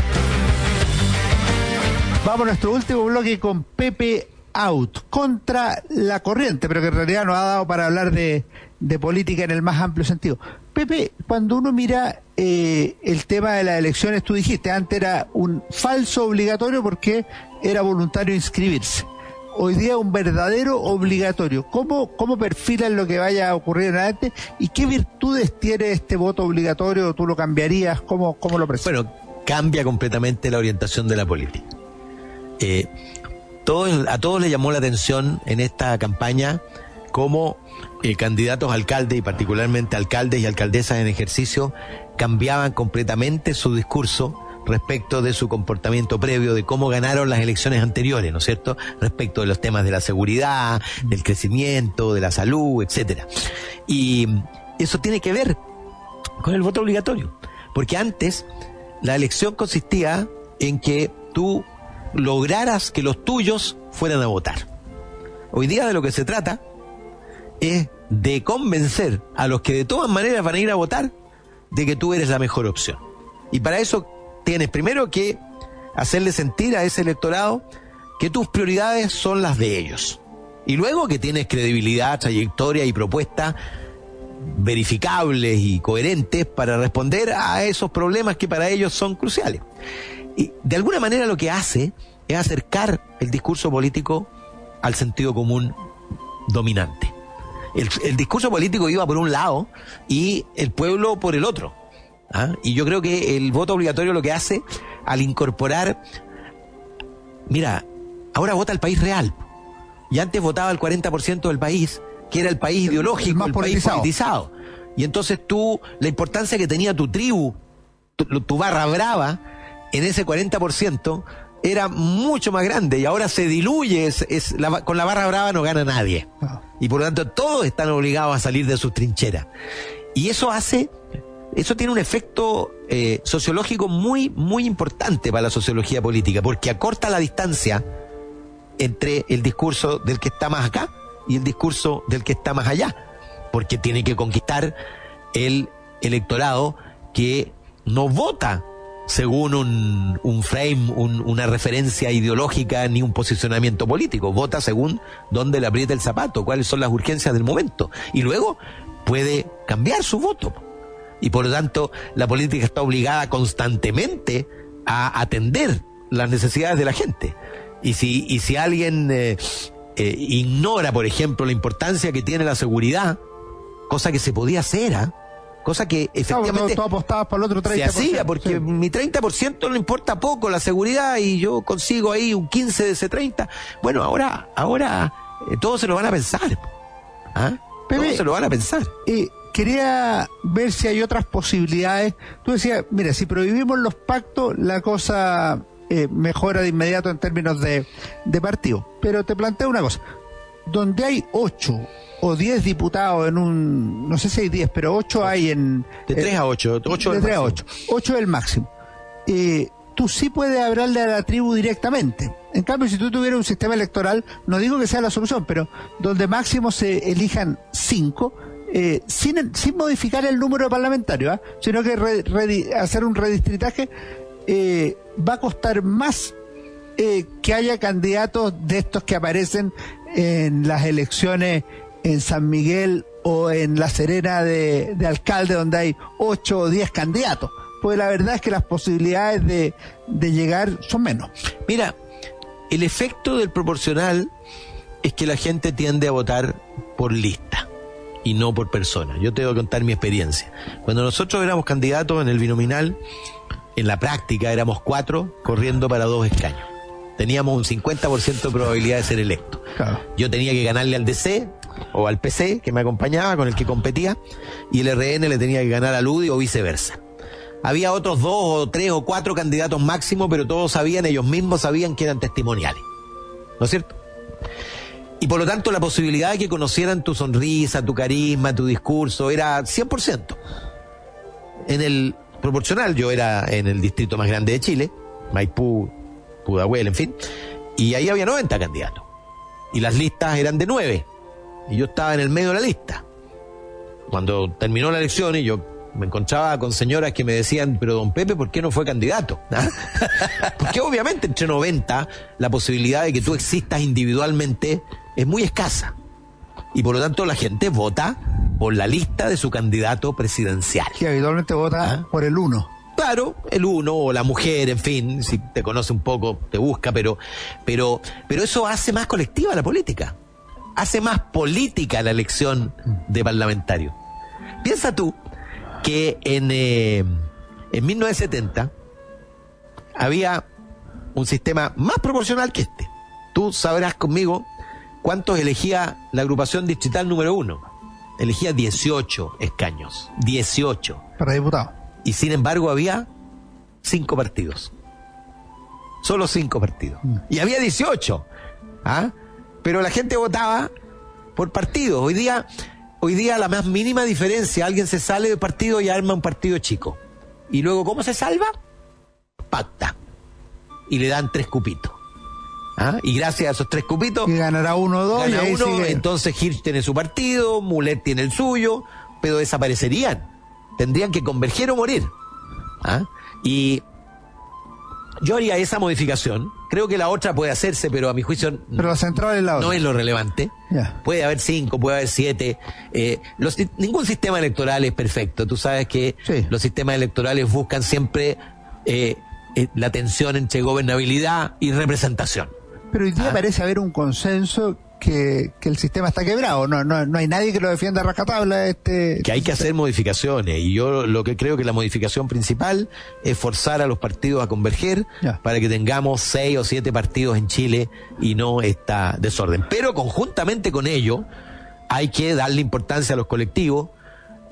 S2: Vamos a nuestro último bloque con Pepe Out, contra la corriente, pero que en realidad nos ha dado para hablar de política en el más amplio sentido. Pepe, cuando uno mira el tema de las elecciones, tú dijiste, antes era un falso obligatorio porque era voluntario inscribirse. Hoy día un verdadero obligatorio. ¿Cómo perfilan lo que vaya a ocurrir en adelante y qué virtudes tiene este voto obligatorio? ¿Tú lo cambiarías? ¿Cómo lo presentas?
S3: Bueno, cambia completamente la orientación de la política. A todos les llamó la atención en esta campaña cómo candidatos a alcalde y particularmente alcaldes y alcaldesas en ejercicio cambiaban completamente su discurso respecto de su comportamiento previo, de cómo ganaron las elecciones anteriores, ¿no es cierto?, respecto de los temas de la seguridad, del crecimiento, de la salud, etcétera. Y eso tiene que ver con el voto obligatorio, porque antes la elección consistía en que tú lograras que los tuyos fueran a votar. Hoy día de lo que se trata es de convencer a los que de todas maneras van a ir a votar de que tú eres la mejor opción. Y para eso tienes primero que hacerle sentir a ese electorado que tus prioridades son las de ellos. Y luego que tienes credibilidad, trayectoria y propuestas verificables y coherentes para responder a esos problemas que para ellos son cruciales. Y de alguna manera lo que hace es acercar el discurso político al sentido común dominante. El discurso político iba por un lado y el pueblo por el otro. Y yo creo que el voto obligatorio lo que hace al incorporar, mira, ahora vota el país real, y antes votaba el 40% del país, que era el país ideológico, el país politizado. Y entonces la importancia que tenía tu tribu, tu barra brava, en ese 40%, era mucho más grande, y ahora se diluye, con la barra brava no gana nadie. Y por lo tanto todos están obligados a salir de sus trincheras. Y eso tiene un efecto sociológico muy, muy importante para la sociología política, porque acorta la distancia entre el discurso del que está más acá y el discurso del que está más allá, porque tiene que conquistar el electorado que no vota según un frame, una referencia ideológica ni un posicionamiento político, vota según dónde le aprieta el zapato, cuáles son las urgencias del momento, y luego puede cambiar su voto. Y por lo tanto la política está obligada constantemente a atender las necesidades de la gente. Y si alguien ignora, por ejemplo, la importancia que tiene la seguridad, cosa que se podía hacer, cosa que efectivamente
S2: tú apostabas por el otro 30%.
S3: Se hacía, porque mi 30% no importa poco la seguridad, y yo consigo ahí un 15 de ese 30. Bueno, ahora todos se lo van a pensar. Todos se lo van a pensar.
S2: Quería ver si hay otras posibilidades. Tú decías, mira, si prohibimos los pactos, la cosa mejora de inmediato en términos de partido. Pero te planteo una cosa. Donde hay 8 o 10 diputados no sé si hay 10, pero 8 hay en...
S3: De 3 a 8.
S2: De 3 a 8. 8 es el máximo. Tú sí puedes hablarle a la tribu directamente. En cambio, si tú tuvieras un sistema electoral, no digo que sea la solución, pero donde máximo se elijan 5, sin modificar el número de parlamentarios, sino que hacer un redistritaje, va a costar más que haya candidatos de estos que aparecen en las elecciones en San Miguel o en La Serena de alcalde, donde hay 8 o 10 candidatos. Pues la verdad es que las posibilidades de llegar son menos.
S3: Mira, el efecto del proporcional es que la gente tiende a votar por lista y no por persona. Yo te voy a contar mi experiencia. Cuando nosotros éramos candidatos en el binominal, en la práctica éramos 4 corriendo para 2 escaños. Teníamos un 50% de probabilidad de ser electo.
S2: Claro.
S3: Yo tenía que ganarle al DC o al PC, que me acompañaba, con el que competía, y el RN le tenía que ganar al UDI o viceversa. Había otros 2 o 3 o 4 candidatos máximo, pero todos ellos mismos sabían que eran testimoniales. ¿No es cierto? Y por lo tanto la posibilidad de que conocieran tu sonrisa, tu carisma, tu discurso, era 100%. En el proporcional, yo era en el distrito más grande de Chile, Maipú, Pudahuel, en fin, y ahí había 90 candidatos. Y las listas eran de 9. Y yo estaba en el medio de la lista. Cuando terminó la elección y yo me encontraba con señoras que me decían, pero don Pepe, ¿por qué no fue candidato? Porque obviamente entre 90 la posibilidad de que tú existas individualmente es muy escasa. Y por lo tanto la gente vota por la lista de su candidato presidencial.
S2: Que habitualmente vota por el 1.
S3: Claro, el 1 o la mujer, en fin, si te conoce un poco, te busca, pero eso hace más colectiva la política. Hace más política la elección de parlamentario. Piensa tú que en 1970 había un sistema más proporcional que este. Tú sabrás conmigo cuántos elegía la agrupación distrital número 1. Elegía 18 escaños. 18.
S2: Para diputado.
S3: Y sin embargo había 5 partidos. Solo 5 partidos. Y había 18. Pero la gente votaba por partidos. Hoy día la más mínima diferencia, alguien se sale del partido y arma un partido chico. Y luego, ¿cómo se salva? Pacta. Y le dan 3 cupitos. Y gracias a esos 3 cupitos...
S2: Y ganará 1 o 2.
S3: Gana
S2: y
S3: uno,
S2: sigue.
S3: Entonces Hirsch tiene su partido, Mulet tiene el suyo, pero desaparecerían. Tendrían que converger o morir. Y yo haría esa modificación. Creo que la otra puede hacerse, pero a mi juicio
S2: pero la central es la otra.
S3: No es lo relevante.
S2: Yeah.
S3: Puede haber 5, puede haber 7. Ningún sistema electoral es perfecto. Tú sabes que los sistemas electorales buscan siempre la tensión entre gobernabilidad y representación.
S2: Pero hoy día parece haber un consenso que el sistema está quebrado. No hay nadie que lo defienda a rajatabla.
S3: Que hay que hacer modificaciones. Y yo lo que creo que la modificación principal es forzar a los partidos a converger para que tengamos 6 o 7 partidos en Chile y no esta desorden. Pero conjuntamente con ello hay que darle importancia a los colectivos.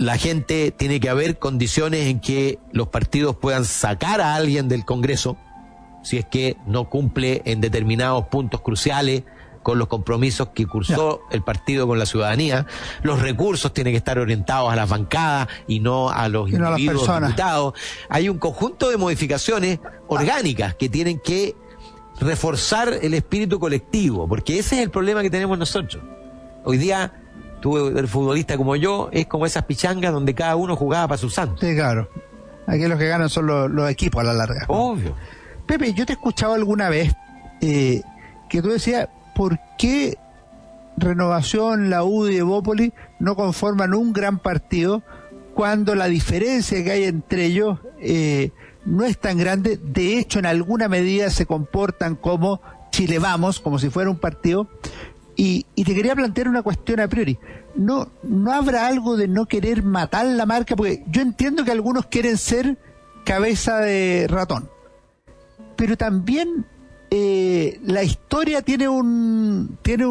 S3: la gente tiene que haber condiciones en que los partidos puedan sacar a alguien del Congreso si es que no cumple en determinados puntos cruciales con los compromisos que cursó el partido con la ciudadanía. Los recursos tienen que estar orientados a las bancadas y no a los individuos diputados. Hay un conjunto de modificaciones orgánicas que tienen que reforzar el espíritu colectivo, porque ese es el problema que tenemos nosotros. Hoy día, tú, el futbolista como yo, es como esas pichangas donde cada uno jugaba para su santo.
S2: Sí, claro. Aquí los que ganan son los equipos a la larga.
S3: Obvio.
S2: Pepe, yo te he escuchado alguna vez que tú decías, ¿por qué Renovación, la UDI y Evópolis no conforman un gran partido cuando la diferencia que hay entre ellos no es tan grande? De hecho, en alguna medida se comportan como Chile Vamos, como si fuera un partido. Y te quería plantear una cuestión a priori. ¿No habrá algo de no querer matar la marca? Porque yo entiendo que algunos quieren ser cabeza de ratón, pero también la historia tiene una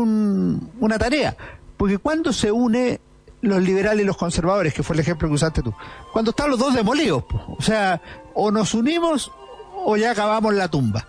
S2: tarea, porque cuando se une los liberales y los conservadores, que fue el ejemplo que usaste tú, cuando están los dos demolidos, o sea, o nos unimos o ya acabamos la tumba.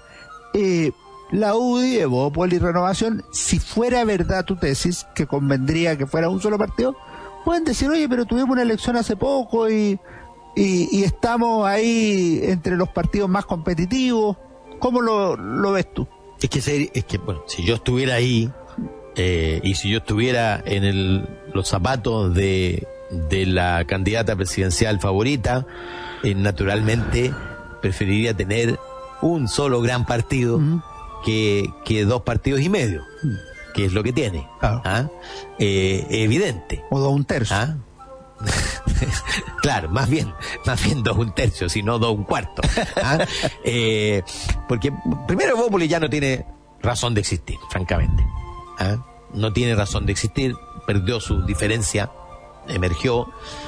S2: La UDI, Evópolis y Renovación, si fuera verdad tu tesis, que convendría que fuera un solo partido, pueden decir, oye, pero tuvimos una elección hace poco y estamos ahí entre los partidos más competitivos. ¿Cómo lo ves tú?
S3: Es que bueno, si yo estuviera ahí y si yo estuviera en los zapatos de la candidata presidencial favorita, naturalmente preferiría tener un solo gran partido que 2 partidos y medio, que es lo que tiene. Claro. Evidente.
S2: O 2 1/3.
S3: ¿Ah? Claro, más bien 2 1/3, si no 2 1/4. ¿Ah? Porque primero Evópolis ya no tiene razón de existir, francamente. ¿Ah? No tiene razón de existir, perdió su diferencia, emergió,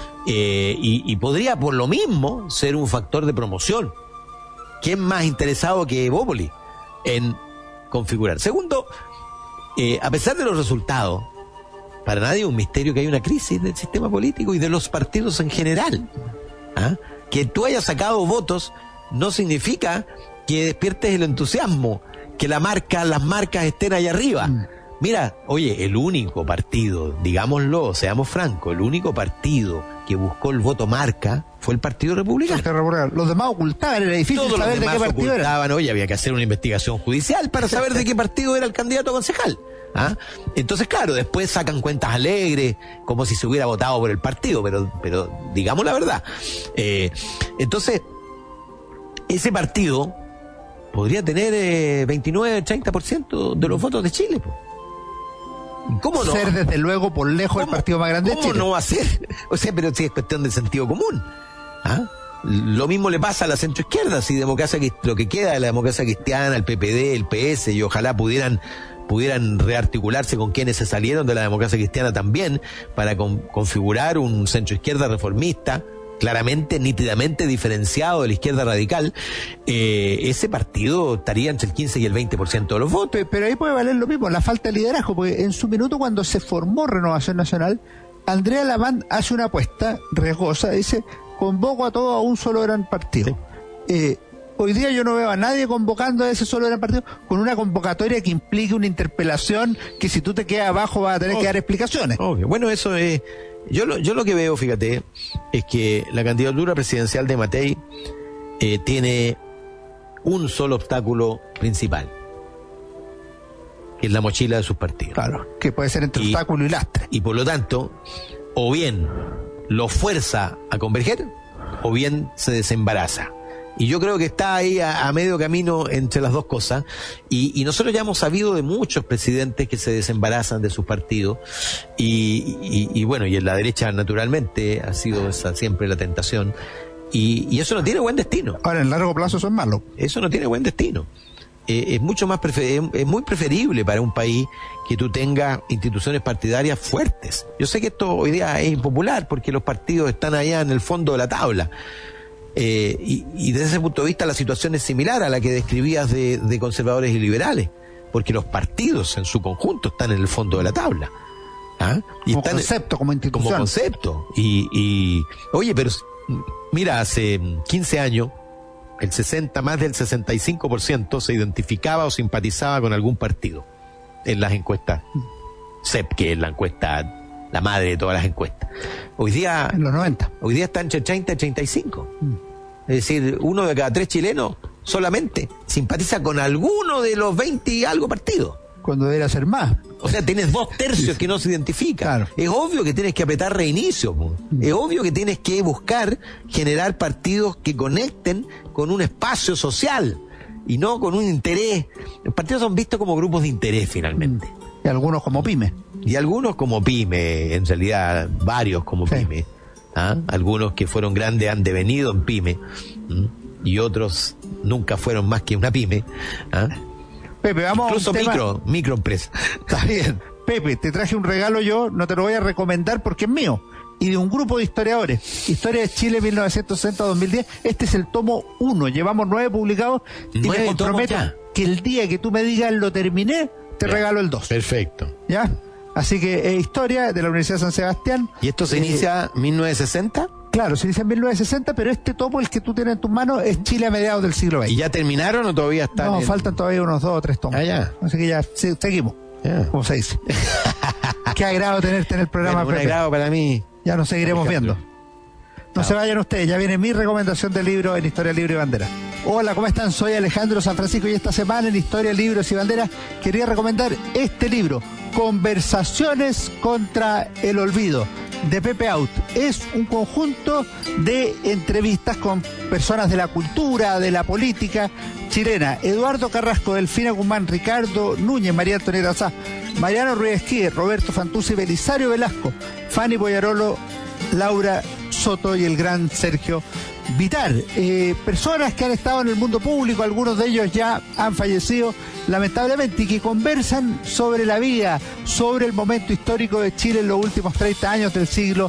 S3: y podría por lo mismo ser un factor de promoción. ¿Quién más interesado que Evópolis en configurar? Segundo, a pesar de los resultados, para nadie es un misterio que hay una crisis del sistema político y de los partidos en general. ¿Ah? Que tú hayas sacado votos no significa que despiertes el entusiasmo, que las marcas estén allá arriba. Mira, oye, el único partido, digámoslo, seamos francos, el único partido que buscó el voto marca fue el Partido Republicano.
S2: Los demás ocultaban, era difícil
S3: todos
S2: saber de qué partido
S3: ocultaban, oye, había que hacer una investigación judicial para saber de qué partido era el candidato a concejal. ¿Ah? Entonces, claro, después sacan cuentas alegres, como si se hubiera votado por el partido, pero digamos la verdad. Entonces, ese partido podría tener 29-30% de los votos de Chile, pues. ¿Cómo no?
S2: Ser desde luego por lejos el partido más grande de Chile.
S3: ¿Cómo no va a ser? O sea, pero sí es cuestión de sentido común. ¿Ah? Lo mismo le pasa a la centroizquierda, si lo que queda de la democracia cristiana, el PPD, el PS, y ojalá pudieran rearticularse con quienes se salieron de la democracia cristiana también, para configurar un centroizquierda reformista, claramente, nítidamente diferenciado de la izquierda radical. Ese partido estaría entre el 15 y el 20% de los votos.
S2: Pero ahí puede valer lo mismo, la falta de liderazgo, porque en su minuto, cuando se formó Renovación Nacional, Andrea Lamán hace una apuesta riesgosa, dice: convoco a todos a un solo gran partido. Sí. Hoy día yo no veo a nadie convocando a ese solo gran partido con una convocatoria que implique una interpelación, que si tú te quedas abajo vas a tener que dar explicaciones.
S3: Obvio. Bueno, eso es... Yo lo que veo, fíjate, es que la candidatura presidencial de Matei tiene un solo obstáculo principal, que es la mochila de sus partidos.
S2: Claro, que puede ser entre obstáculo y lastre.
S3: Y por lo tanto, o bien lo fuerza a converger, o bien se desembaraza. Y yo creo que está ahí a medio camino entre las dos cosas. Y nosotros ya hemos sabido de muchos presidentes que se desembarazan de sus partidos. Y bueno, y en la derecha naturalmente ha sido esa siempre la tentación. Y eso no tiene buen destino.
S2: Ahora, en largo plazo eso es malo.
S3: Eso no tiene buen destino. Es mucho más es muy preferible para un país que tú tengas instituciones partidarias fuertes. Yo sé que esto hoy día es impopular porque los partidos están allá en el fondo de la tabla. Y desde ese punto de vista la situación es similar a la que describías de conservadores y liberales, porque los partidos en su conjunto están en el fondo de la tabla. ¿Ah? Y
S2: como concepto, como institución.
S3: Como concepto. Oye, pero mira, hace 15 años, más del 65% se identificaba o simpatizaba con algún partido en las encuestas CEP, que es la encuesta, la madre de todas las encuestas. Hoy día,
S2: en los 90.
S3: Hoy día está entre 30 y 35. Es decir, 1 de cada 3 chilenos solamente simpatiza con alguno de los 20 y algo partidos.
S2: Cuando debería ser más.
S3: O sea, tienes 2/3 que no se identifican.
S2: Claro.
S3: Es obvio que tienes que apretar reinicio. Es obvio que tienes que buscar generar partidos que conecten con un espacio social y no con un interés. Los partidos son vistos como grupos de interés finalmente.
S2: Y algunos como pyme.
S3: Y algunos como pyme, en realidad varios como pyme. ¿Ah? Algunos que fueron grandes han devenido en pyme. Y otros nunca fueron más que una pyme. ¿Ah?
S2: Pepe, vamos
S3: incluso
S2: a un tema...
S3: microempresa.
S2: Está bien. Pepe, te traje un regalo yo, no te lo voy a recomendar porque es mío. Y de un grupo de historiadores. Historia de Chile 1960-2010. Este es el tomo 1. Llevamos 9 publicados. Y me comprometo que el día que tú me digas lo terminé, te regalo el 2.
S3: Perfecto.
S2: ¿Ya? Así que historia de la Universidad de San Sebastián.
S3: ¿Y esto se inicia en 1960?
S2: Claro, se inicia en 1960, pero este tomo, el que tú tienes en tus manos, es Chile a mediados del siglo XX.
S3: ¿Y ya terminaron o todavía están?
S2: No, faltan todavía unos 2 o 3 tomos.
S3: Ah, ya.
S2: Así que ya seguimos, como se dice. Qué agrado tenerte en el programa,
S3: bueno, un
S2: Pepe.
S3: agrado para mí.
S2: Ya nos seguiremos viendo. No se vayan ustedes, ya viene mi recomendación de libro en Historia, Libro y Bandera. Hola, ¿cómo están? Soy Alejandro San Francisco y esta semana en Historia, Libros y Banderas quería recomendar este libro, Conversaciones contra el Olvido, de Pepe Out. Es un conjunto de entrevistas con personas de la cultura, de la política chilena. Eduardo Carrasco, Delfina Guzmán, Ricardo Núñez, María Antonieta Sá, Mariano Ruiz Esquivel, Roberto Fantuzzi, Belisario Velasco, Fanny Boyarolo, Laura Soto y el gran Sergio Vitar. Personas que han estado en el mundo público, algunos de ellos ya han fallecido lamentablemente, y que conversan sobre la vida, sobre el momento histórico de Chile en los últimos 30 años del siglo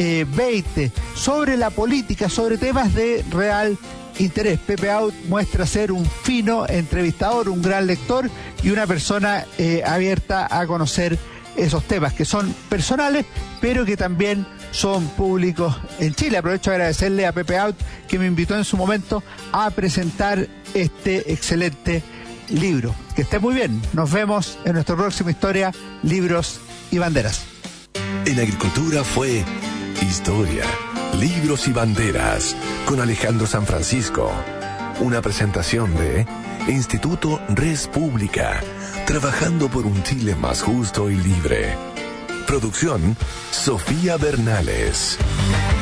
S2: XX, sobre la política, sobre temas de real interés. Pepe Out muestra ser un fino entrevistador, un gran lector y una persona abierta a conocer esos temas que son personales, pero que también son públicos en Chile. Aprovecho a agradecerle a Pepe Out que me invitó en su momento a presentar este excelente libro. Que esté muy bien. Nos vemos en nuestra próxima Historia, Libros y Banderas.
S1: En Agricultura fue Historia, Libros y Banderas con Alejandro San Francisco. Una presentación de Instituto Res Pública, trabajando por un Chile más justo y libre. Producción, Sofía Bernales.